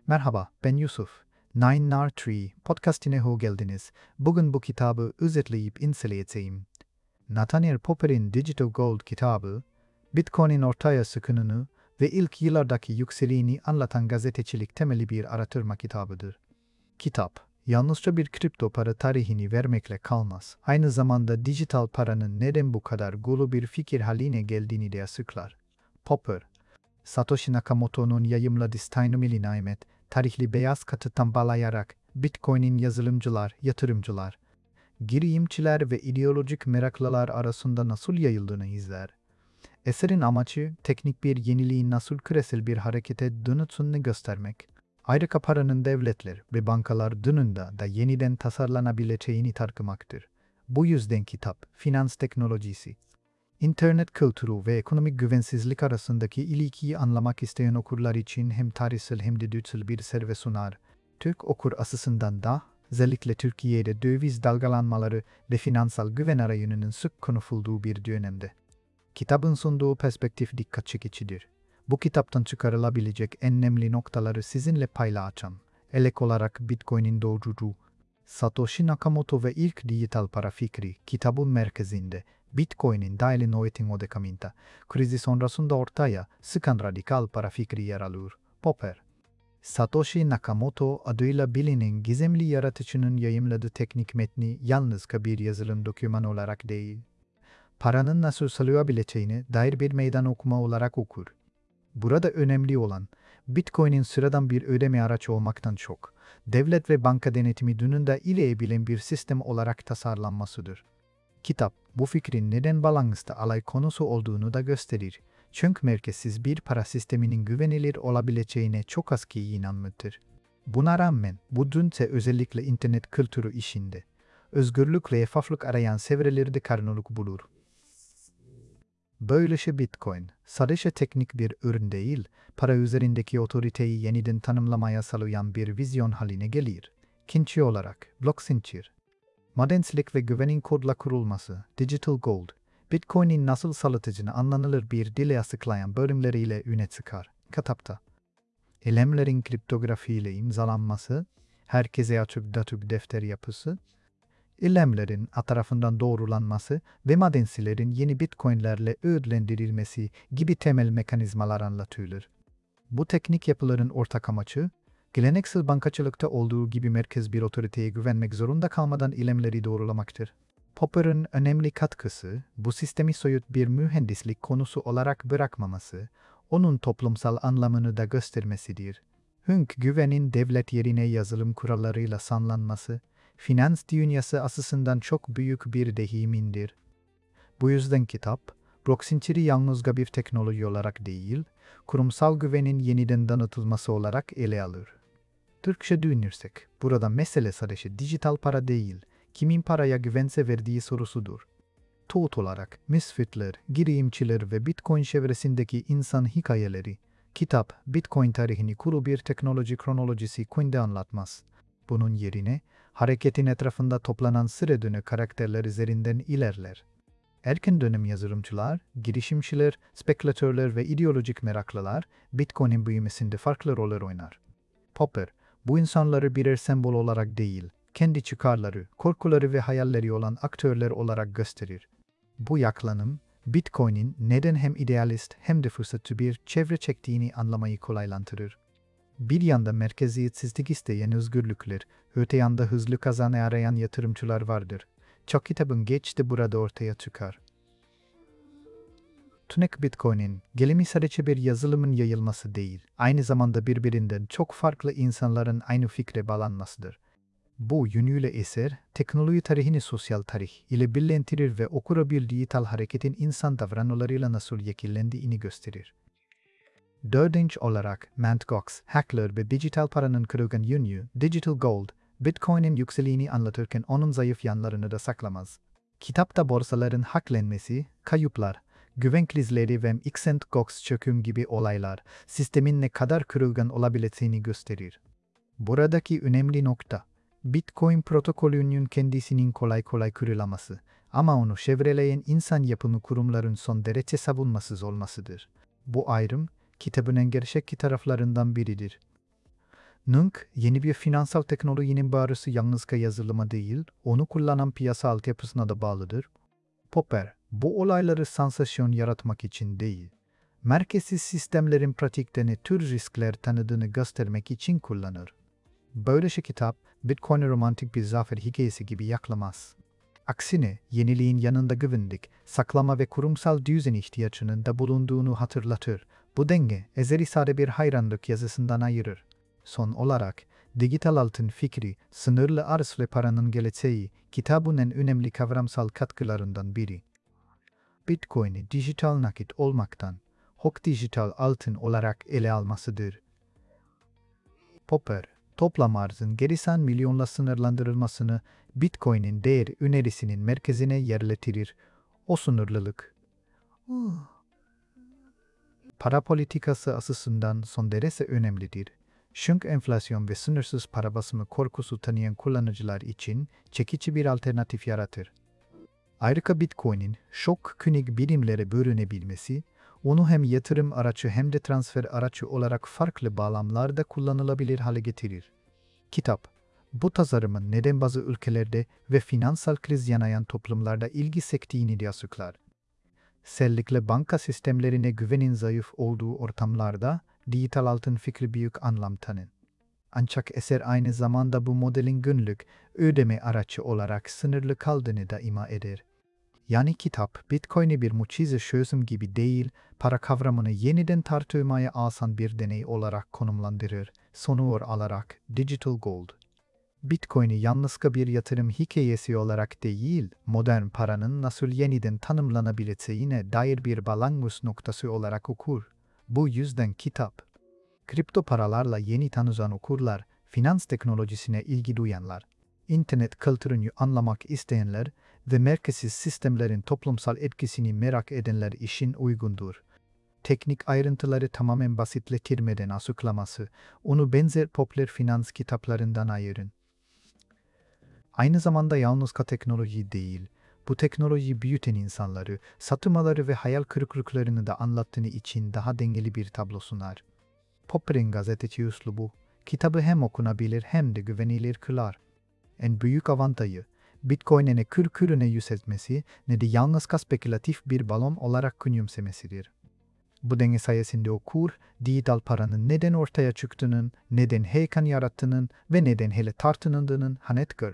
Merhaba, ben Yusuf. Nine Nar Tree podcastine hoş geldiniz. Bugün bu kitabı özetleyip inceleyeceğim. Nathaniel Popper'in Digital Gold kitabı, Bitcoin'in ortaya çıkışını ve ilk yıllardaki yükselişini anlatan gazetecilik temeli bir araştırma kitabıdır. Kitap, yalnızca bir kripto para tarihini vermekle kalmaz. Aynı zamanda dijital paranın neden bu kadar gulu bir fikir haline geldiğini de açıklar. Popper, Satoshi Nakamoto'nun yayımladığı Steinmilli Nimet, tarihli beyaz katı tambalayarak Bitcoin'in yazılımcılar, yatırımcılar, girişimciler ve ideolojik meraklılar arasında nasıl yayıldığını izler. Eserin amacı teknik bir yeniliğin nasıl küresel bir harekete dönüştüğünü göstermek. Ayrıca paranın devletler ve bankalar dönünde da yeniden tasarlanabileceğini tartışmaktır. Bu yüzden kitap, finans teknolojisi, İnternet kültürü ve ekonomik güvensizlik arasındaki ilişkiyi anlamak isteyen okurlar için hem tarihsel hem de düzsel bir serve sunar. Türk okur açısından da, özellikle Türkiye'de döviz dalgalanmaları ve finansal güven arayışının sık konuşulduğu bir dönemde. Kitabın sunduğu perspektif dikkat çekicidir. Bu kitaptan çıkarılabilecek en önemli noktaları sizinle paylaşacağım. Elek olarak Bitcoin'in doğrucu, Satoshi Nakamoto ve ilk dijital para fikri kitabın merkezinde. Bitcoin'in dahili noetin odakaminta, krizi sonrasında ortaya çıkan radikal para fikri yer alır. Popper, Satoshi Nakamoto adıyla bilinen gizemli yaratıcının yayımladığı teknik metni yalnızca bir yazılım dokümanı olarak değil, paranın nasıl sağlayabileceğine dair bir meydan okuma olarak okur. Burada önemli olan, Bitcoin'in sıradan bir ödeme araçı olmaktan çok, devlet ve banka denetimi dönünde ileyebilen bir sistem olarak tasarlanmasıdır. Kitap, bu fikrin neden balansta alay konusu olduğunu da gösterir. Çünkü merkezsiz bir para sisteminin güvenilir olabileceğine çok az kişi inanmıştır. Buna rağmen bu dönüşe özellikle internet kültürü işinde, özgürlük ve şeffaflık arayan çevrelerde karşılık bulur. Böylece Bitcoin, sadece teknik bir ürün değil, para üzerindeki otoriteyi yeniden tanımlamaya sağlayan bir vizyon haline gelir. İkinci olarak, blockchain, madensilik ve güvenin kodla kurulması, Digital Gold, Bitcoin'in nasıl salıtıcını anlanılır bir dile açıklayan bölümleriyle öne çıkar. Kitapta, elemlerin kriptografiyle imzalanması, herkese açık defter yapısı, elemlerin tarafından doğrulanması ve madensilerin yeni Bitcoin'lerle ödüllendirilmesi gibi temel mekanizmalar anlatılır. Bu teknik yapıların ortak amacı, geleneksel bankacılıkta olduğu gibi merkez bir otoriteye güvenmek zorunda kalmadan ilemleri doğrulamaktır. Popper'ın önemli katkısı, bu sistemi soyut bir mühendislik konusu olarak bırakmaması, onun toplumsal anlamını da göstermesidir. Çünkü güvenin devlet yerine yazılım kurallarıyla sağlanması, finans dünyası açısından çok büyük bir dehimindir. Bu yüzden kitap, blockchain'i yalnızca bir teknoloji olarak değil, kurumsal güvenin yeniden donatılması olarak ele alır. Türkçe düşünürsek, burada mesele sadece dijital para değil, kimin paraya güvense verdiği sorusudur. Toğut olarak, misfitler, girişimciler ve Bitcoin çevresindeki insan hikayeleri, kitap, Bitcoin tarihini kuru bir teknoloji kronolojisi şeklinde anlatmaz. Bunun yerine, hareketin etrafında toplanan sıradanı karakterler üzerinden ilerler. Erken dönem yazılımcılar, girişimciler, spekülatörler ve ideolojik meraklılar Bitcoin'in büyümesinde farklı roller oynar. Popper, bu insanları birer sembol olarak değil, kendi çıkarları, korkuları ve hayalleri olan aktörler olarak gösterir. Bu yaklanım, Bitcoin'in neden hem idealist hem de fırsatçı bir çevre çektiğini anlamayı kolaylandırır. Bir yanda merkeziyetsizlik isteyen özgürlükler, öte yanda hızlı kazanı arayan yatırımcılar vardır. Çok kitabın geçti burada ortaya çıkar. Tünek Bitcoin'in gelimi sadece bir yazılımın yayılması değil, aynı zamanda birbirinden çok farklı insanların aynı fikre bağlanmasıdır. Bu yönüyle eser, teknoloji tarihini sosyal tarih ile birleştirir ve okura bir dijital hareketin insan davranışlarıyla nasıl şekillendiğini gösterir. Dördüncü olarak, Mt. Gox, hackler ve dijital paranın kırılgan yönü, Digital Gold, Bitcoin'in yükselişini anlatırken onun zayıf yanlarını da saklamaz. Kitapta borsaların hacklenmesi, kayıplar, güven krizleri ve Mt. Gox çöküm gibi olaylar, sistemin ne kadar kırılgan olabileceğini gösterir. Buradaki önemli nokta, Bitcoin protokolünün kendisinin kolay kolay kırılaması ama onu çevreleyen insan yapımı kurumların son derece savunmasız olmasıdır. Bu ayrım, kitabın en gerçekçi taraflarından biridir. Nunk, yeni bir finansal teknolojinin bağrısı yalnızca yazılıma değil, onu kullanan piyasa altyapısına da bağlıdır. Popper, bu olayları sansasyon yaratmak için değil, merkezsiz sistemlerin pratikte ne tür riskler tanıdığını göstermek için kullanır. Böylece kitap, Bitcoin'e romantik bir zafer hikayesi gibi yaklamaz. Aksine, yeniliğin yanında güvenlik, saklama ve kurumsal düzen ihtiyaçının da bulunduğunu hatırlatır. Bu denge, Ezerisade bir hayranlık yazısından ayırır. Son olarak, dijital altın fikri, sınırlı arz ve paranın geleceği, kitabın en önemli kavramsal katkılarından biri. Bitcoin'i dijital nakit olmaktan, dijital altın olarak ele almasıdır. Popper, toplam arzın gerisan milyonla sınırlandırılmasını Bitcoin'in değer önerisinin merkezine yerleştirir. O sınırlılık. Para politikası açısından son derece önemlidir. Çünkü enflasyon ve sınırsız para basımı korkusu tanıyan kullanıcılar için çekici bir alternatif yaratır. Ayrıca Bitcoin'in çok küçük birimlere bölünebilmesi, onu hem yatırım aracı hem de transfer aracı olarak farklı bağlamlarda kullanılabilir hale getirir. Kitap, bu tasarımın neden bazı ülkelerde ve finansal kriz yanayan toplumlarda ilgi çektiğini de açıklar. Özellikle banka sistemlerine güvenin zayıf olduğu ortamlarda dijital altın fikri büyük anlam tanır. Ancak eser aynı zamanda bu modelin günlük ödeme aracı olarak sınırlı kaldığını da ima eder. Yani kitap, Bitcoin'i bir mucize çözüm gibi değil, para kavramını yeniden tartışmaya asan bir deney olarak konumlandırır, sonuç alarak Digital Gold. Bitcoin'i yalnızca bir yatırım hikayesi olarak değil, modern paranın nasıl yeniden tanımlanabileceğine dair bir başlangıç noktası olarak okur. Bu yüzden kitap, kripto paralarla yeni tanışan okurlar, finans teknolojisine ilgi duyanlar, internet kültürünü anlamak isteyenler ve merkezsiz sistemlerin toplumsal etkisini merak edenler için uygundur. Teknik ayrıntıları tamamen basitleştirmeden açıklaması, onu benzer popüler finans kitaplarından ayırın. Aynı zamanda yalnızca teknoloji değil, bu teknolojiyi büyüten insanları, satmaları ve hayal kırıklıklarını da anlattığını için daha dengeli bir tablo sunar. Popper'in gazeteci üslubu, kitabı hem okunabilir hem de güvenilir kılar. En büyük avantajı, Bitcoin'e ne kürkürüne yüz etmesi ne de yalnızca spekülatif bir balon olarak küçümsemesidir. Bu denge sayesinde okur, dijital paranın neden ortaya çıktığının, neden heyecan yarattığının ve neden hele tartınıldığının net görür.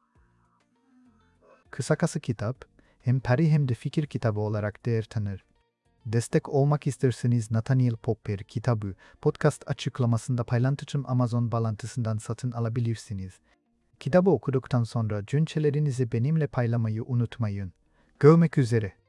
Kısacası kitap, hem peri hem de fikir kitabı olarak değer tanır. Destek olmak isterseniz Nathaniel Popper kitabı podcast açıklamasında paylaştığım Amazon bağlantısından satın alabilirsiniz. Kitabı okuduktan sonra düşüncelerinizi benimle paylaşmayı unutmayın. Görmek üzere.